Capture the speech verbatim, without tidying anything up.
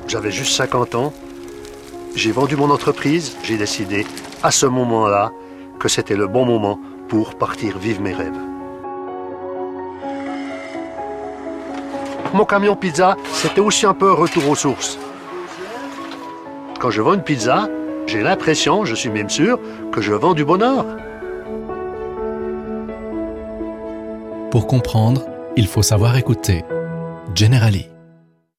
j'avais juste cinquante ans. J'ai vendu mon entreprise, j'ai décidé à ce moment-là que c'était le bon moment pour partir vivre mes rêves. Mon camion pizza, c'était aussi un peu un retour aux sources. Quand je vends une pizza, j'ai l'impression, je suis même sûr, que je vends du bonheur. Pour comprendre, il faut savoir écouter. Generali.